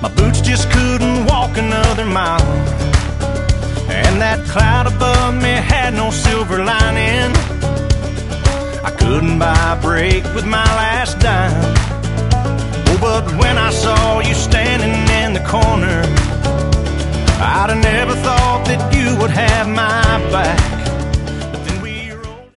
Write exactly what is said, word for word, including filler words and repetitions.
My boots just couldn't walk another mile, and that cloud above me had no silver lining. I couldn't buy a break with my last dime. Oh, but when I saw you standing